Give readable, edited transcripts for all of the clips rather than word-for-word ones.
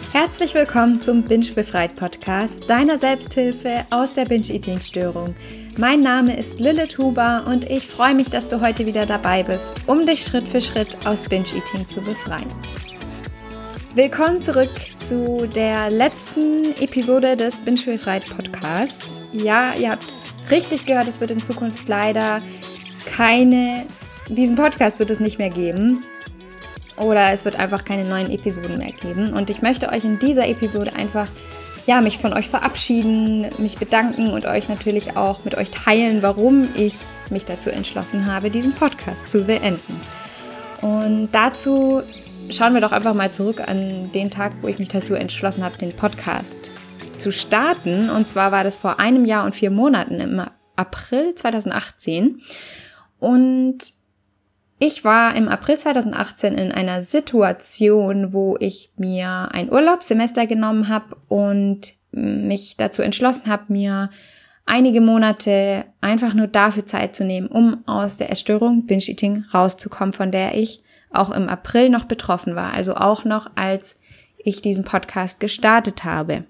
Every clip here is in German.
Herzlich willkommen zum Binge Befreit Podcast, deiner Selbsthilfe aus der Binge-Eating-Störung. Mein Name ist Lilith Huber und ich freue mich, dass du heute wieder dabei bist, um dich Schritt für Schritt aus Binge-Eating zu befreien. Willkommen zurück zu der letzten Episode des Binge Befreit Podcasts. Ja, ihr habt richtig gehört, es wird in Zukunft leider diesen Podcast wird es nicht mehr geben. Oder es wird einfach keine neuen Episoden mehr geben. Und ich möchte euch in dieser Episode einfach, mich von euch verabschieden, mich bedanken und euch natürlich auch mit euch teilen, warum ich mich dazu entschlossen habe, diesen Podcast zu beenden. Und dazu schauen wir doch einfach mal zurück an den Tag, wo ich mich dazu entschlossen habe, den Podcast zu starten. Und zwar war das vor 1 Jahr und 4 Monaten im April 2018. Und ich war im April 2018 in einer Situation, wo ich mir ein Urlaubssemester genommen habe und mich dazu entschlossen habe, mir einige Monate einfach nur dafür Zeit zu nehmen, um aus der Essstörung Binge-Eating rauszukommen, von der ich auch im April noch betroffen war, also auch noch als ich diesen Podcast gestartet habe.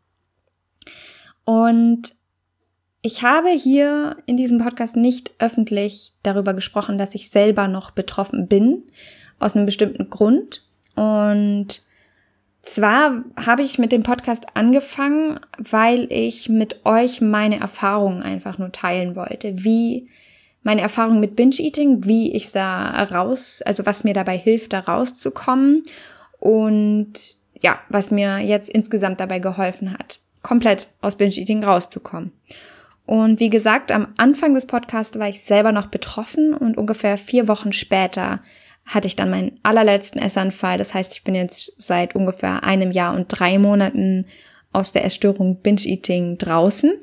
Und ich habe hier in diesem Podcast nicht öffentlich darüber gesprochen, dass ich selber noch betroffen bin, aus einem bestimmten Grund. Und zwar habe ich mit dem Podcast angefangen, weil ich mit euch meine Erfahrungen einfach nur teilen wollte. Wie meine Erfahrung mit Binge-Eating, wie ich was mir dabei hilft, da rauszukommen. Und ja, was mir jetzt insgesamt dabei geholfen hat, komplett aus Binge-Eating rauszukommen. Und wie gesagt, am Anfang des Podcasts war ich selber noch betroffen und ungefähr 4 Wochen später hatte ich dann meinen allerletzten Essanfall. Das heißt, ich bin jetzt seit ungefähr 1 Jahr und 3 Monaten aus der Essstörung Binge-Eating draußen.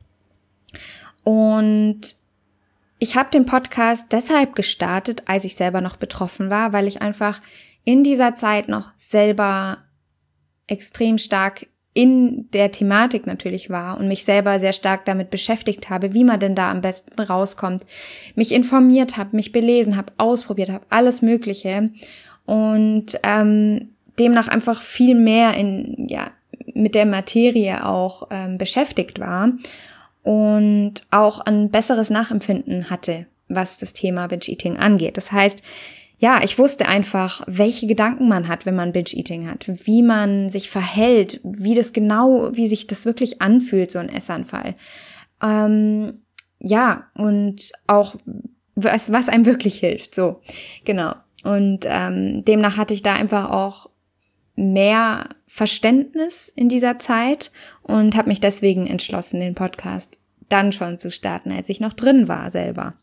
Und ich habe den Podcast deshalb gestartet, als ich selber noch betroffen war, weil ich einfach in dieser Zeit noch selber extrem stark in der Thematik natürlich war und mich selber sehr stark damit beschäftigt habe, wie man denn da am besten rauskommt, mich informiert habe, mich belesen habe, ausprobiert habe, alles Mögliche und demnach einfach viel mehr mit der Materie auch beschäftigt war und auch ein besseres Nachempfinden hatte, was das Thema Binge-Eating angeht. Das heißt, ich wusste einfach, welche Gedanken man hat, wenn man Binge-Eating hat, wie man sich verhält, wie sich das wirklich anfühlt, so ein Essanfall. Und auch, was einem wirklich hilft, so, genau. Und demnach hatte ich da einfach auch mehr Verständnis in dieser Zeit und habe mich deswegen entschlossen, den Podcast dann schon zu starten, als ich noch drin war selber.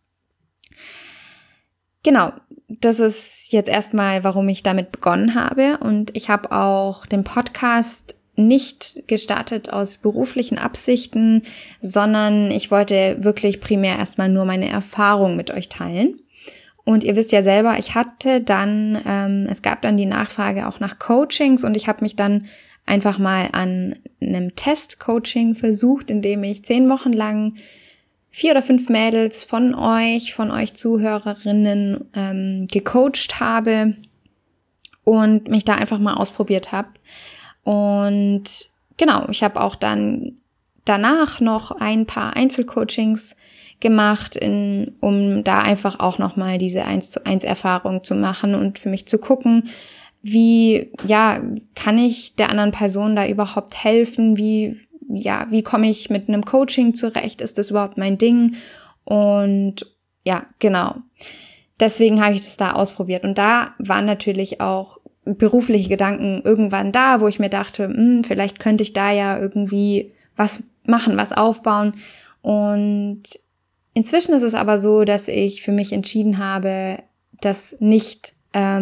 Genau, das ist jetzt erstmal, warum ich damit begonnen habe. Und ich habe auch den Podcast nicht gestartet aus beruflichen Absichten, sondern ich wollte wirklich primär erstmal nur meine Erfahrung mit euch teilen. Und ihr wisst ja selber, es gab dann die Nachfrage auch nach Coachings und ich habe mich dann einfach mal an einem Test-Coaching versucht, in dem ich 10 Wochen lang 4 oder 5 Mädels von euch Zuhörerinnen gecoacht habe und mich da einfach mal ausprobiert habe. Und genau, ich habe auch dann danach noch ein paar Einzelcoachings gemacht, um da einfach auch nochmal diese 1:1 Erfahrung zu machen und für mich zu gucken, wie kann ich der anderen Person da überhaupt helfen, wie komme ich mit einem Coaching zurecht? Ist das überhaupt mein Ding? Und genau. Deswegen habe ich das da ausprobiert. Und da waren natürlich auch berufliche Gedanken irgendwann da, wo ich mir dachte, vielleicht könnte ich da ja irgendwie was machen, was aufbauen. Und inzwischen ist es aber so, dass ich für mich entschieden habe, das nicht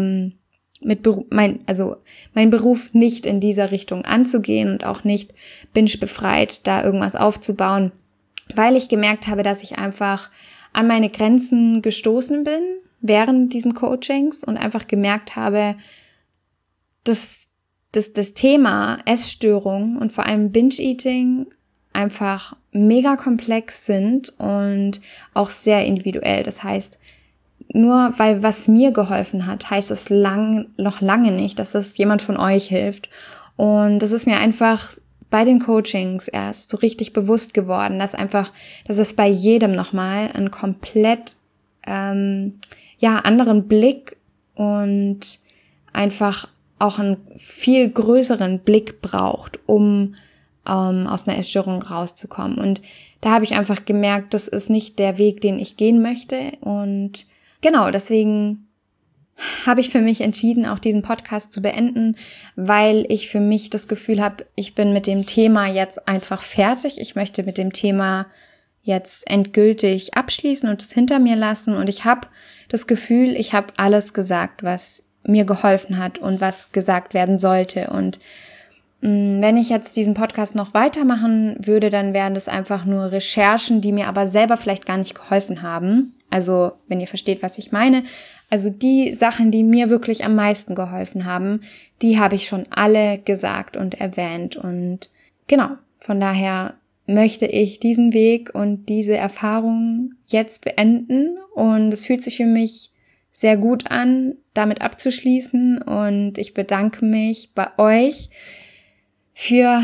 mein Beruf nicht in dieser Richtung anzugehen und auch nicht binge-befreit da irgendwas aufzubauen, weil ich gemerkt habe, dass ich einfach an meine Grenzen gestoßen bin während diesen Coachings und einfach gemerkt habe, dass das Thema Essstörung und vor allem Binge-Eating einfach mega komplex sind und auch sehr individuell. Das heißt, nur weil was mir geholfen hat, heißt es noch lange nicht, dass es jemand von euch hilft. Und das ist mir einfach bei den Coachings erst so richtig bewusst geworden, dass es bei jedem nochmal einen komplett anderen Blick und einfach auch einen viel größeren Blick braucht, um aus einer Essstörung rauszukommen. Und da habe ich einfach gemerkt, das ist nicht der Weg, den ich gehen möchte. Und genau, deswegen habe ich für mich entschieden, auch diesen Podcast zu beenden, weil ich für mich das Gefühl habe, ich bin mit dem Thema jetzt einfach fertig. Ich möchte mit dem Thema jetzt endgültig abschließen und es hinter mir lassen. Und ich habe das Gefühl, ich habe alles gesagt, was mir geholfen hat und was gesagt werden sollte. Und wenn ich jetzt diesen Podcast noch weitermachen würde, dann wären das einfach nur Recherchen, die mir aber selber vielleicht gar nicht geholfen haben. Also, wenn ihr versteht, was ich meine. Also die Sachen, die mir wirklich am meisten geholfen haben, die habe ich schon alle gesagt und erwähnt. Und genau, von daher möchte ich diesen Weg und diese Erfahrung jetzt beenden. Und es fühlt sich für mich sehr gut an, damit abzuschließen. Und ich bedanke mich bei euch für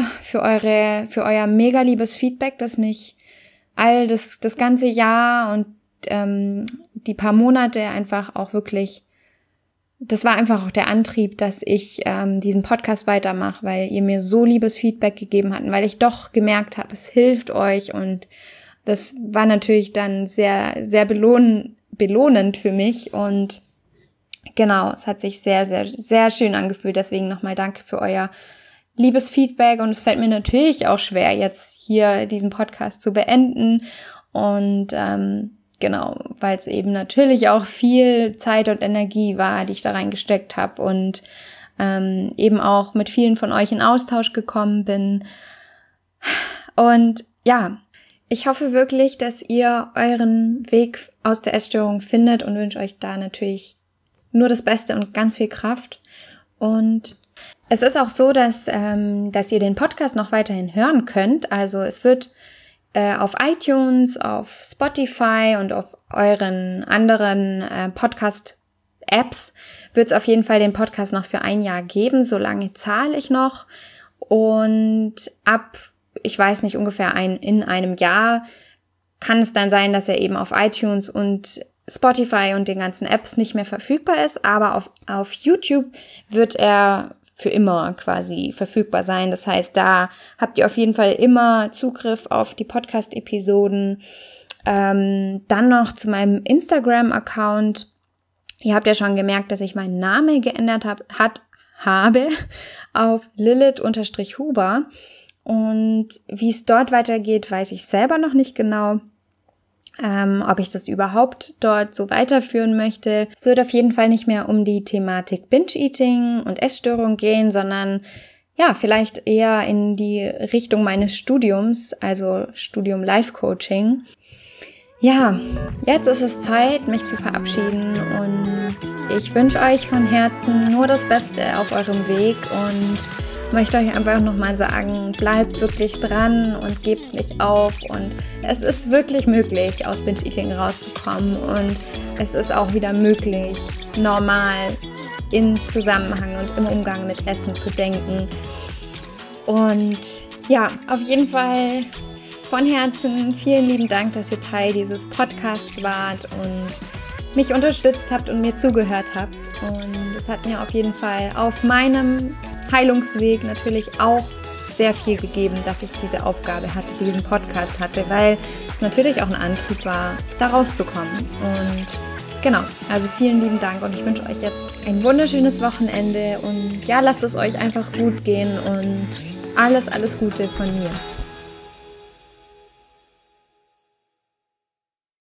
euer mega liebes Feedback, das mich all das ganze Jahr und die paar Monate einfach auch wirklich, das war einfach auch der Antrieb, dass ich diesen Podcast weitermache, weil ihr mir so liebes Feedback gegeben habt, weil ich doch gemerkt habe, es hilft euch, und das war natürlich dann sehr, sehr belohnend für mich. Und genau, es hat sich sehr, sehr, sehr schön angefühlt. Deswegen nochmal danke für euer liebes Feedback, und es fällt mir natürlich auch schwer, jetzt hier diesen Podcast zu beenden, und genau, weil es eben natürlich auch viel Zeit und Energie war, die ich da reingesteckt habe, und eben auch mit vielen von euch in Austausch gekommen bin. Und ja, ich hoffe wirklich, dass ihr euren Weg aus der Essstörung findet, und wünsche euch da natürlich nur das Beste und ganz viel Kraft. Und es ist auch so, dass ihr den Podcast noch weiterhin hören könnt. Also es wird auf iTunes, auf Spotify und auf euren anderen Podcast-Apps wird es auf jeden Fall den Podcast noch für 1 Jahr geben. So lange zahle ich noch. Und ab, ich weiß nicht, ungefähr in einem Jahr kann es dann sein, dass er eben auf iTunes und Spotify und den ganzen Apps nicht mehr verfügbar ist. Aber auf YouTube wird er für immer quasi verfügbar sein. Das heißt, da habt ihr auf jeden Fall immer Zugriff auf die Podcast-Episoden. Dann noch zu meinem Instagram-Account. Ihr habt ja schon gemerkt, dass ich meinen Namen geändert habe auf Lilith_Huber. Und wie es dort weitergeht, weiß ich selber noch nicht genau. Ob ich das überhaupt dort so weiterführen möchte. Es wird auf jeden Fall nicht mehr um die Thematik Binge-Eating und Essstörung gehen, sondern ja, vielleicht eher in die Richtung meines Studiums, also Studium Life Coaching. Ja, jetzt ist es Zeit, mich zu verabschieden, und ich wünsche euch von Herzen nur das Beste auf eurem Weg und möchte euch einfach nochmal sagen, bleibt wirklich dran und gebt nicht auf, und es ist wirklich möglich, aus Binge-Eating rauszukommen, und es ist auch wieder möglich, normal in Zusammenhang und im Umgang mit Essen zu denken. Und ja, auf jeden Fall von Herzen vielen lieben Dank, dass ihr Teil dieses Podcasts wart und mich unterstützt habt und mir zugehört habt. Und es hat mir auf jeden Fall auf meinem Heilungsweg natürlich auch sehr viel gegeben, dass ich diese Aufgabe hatte, diesen Podcast hatte, weil es natürlich auch ein Antrieb war, da rauszukommen. Und genau, also vielen lieben Dank, und ich wünsche euch jetzt ein wunderschönes Wochenende, und ja, lasst es euch einfach gut gehen, und alles Gute von mir.